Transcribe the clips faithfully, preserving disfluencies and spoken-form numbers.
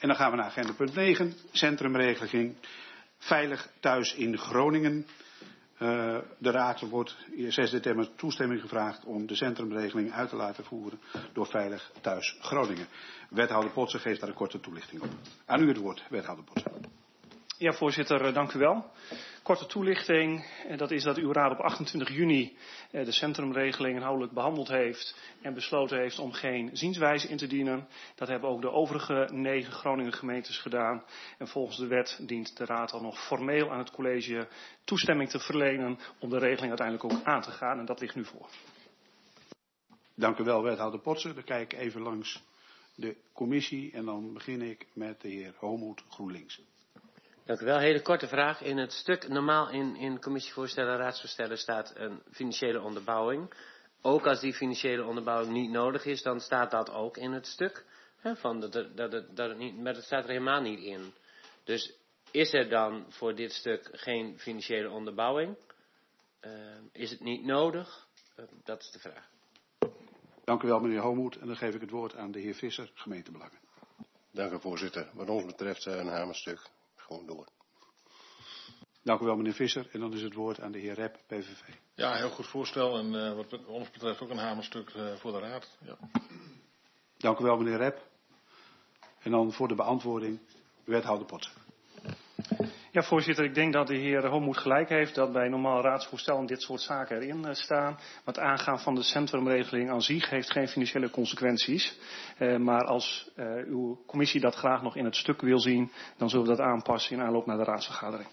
En dan gaan we naar agenda punt negen, centrumregeling Veilig Thuis in Groningen. Uh, de Raad wordt zes december toestemming gevraagd om de centrumregeling uit te laten voeren door Veilig Thuis Groningen. Wethouder Potsen geeft daar een korte toelichting op. Aan u het woord, wethouder Potsen. Ja, voorzitter, dank u wel. Korte toelichting, dat is dat uw raad op achtentwintig juni de centrumregeling inhoudelijk behandeld heeft en besloten heeft om geen zienswijze in te dienen. Dat hebben ook de overige negen Groningen gemeentes gedaan. En volgens de wet dient de raad al nog formeel aan het college toestemming te verlenen om de regeling uiteindelijk ook aan te gaan. En dat ligt nu voor. Dank u wel, wethouder Potsen. Dan kijk ik even langs de commissie en dan begin ik met de heer Homoet, GroenLinks. Dank u wel. Hele korte vraag. In het stuk normaal in, in commissievoorstellen en raadsvoorstellen staat een financiële onderbouwing. Ook als die financiële onderbouwing niet nodig is, dan staat dat ook in het stuk. Hè, van dat, dat, dat, het, dat het niet, maar dat staat er helemaal niet in. Dus is er dan voor dit stuk geen financiële onderbouwing? Uh, is het niet nodig? Uh, dat is de vraag. Dank u wel, meneer Homoet. En dan geef ik het woord aan de heer Visser, gemeentebelangen. Dank u, voorzitter. Wat ons betreft een hamerstuk. Gewoon door. Dank u wel, meneer Visser. En dan is het woord aan de heer Rep, P V V. Ja, heel goed voorstel. En uh, wat ons betreft ook een hamerstuk uh, voor de raad. Ja. Dank u wel, meneer Rep. En dan voor de beantwoording, wethouder Potsen. Ja, voorzitter, ik denk dat de heer Homoet gelijk heeft dat bij normaal raadsvoorstel dit soort zaken erin uh, staan. Maar het aangaan van de centrumregeling aan zich heeft geen financiële consequenties. Uh, maar als uh, uw commissie dat graag nog in het stuk wil zien, dan zullen we dat aanpassen in aanloop naar de raadsvergadering.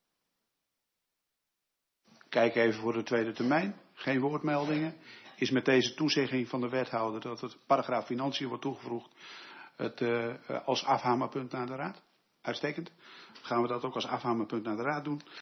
Kijk even voor de tweede termijn. Geen woordmeldingen. Is met deze toezegging van de wethouder dat het paragraaf financiën wordt toegevoegd het, uh, als afhamerpunt naar de raad? Uitstekend. Gaan we dat ook als afhamerpunt naar de raad doen.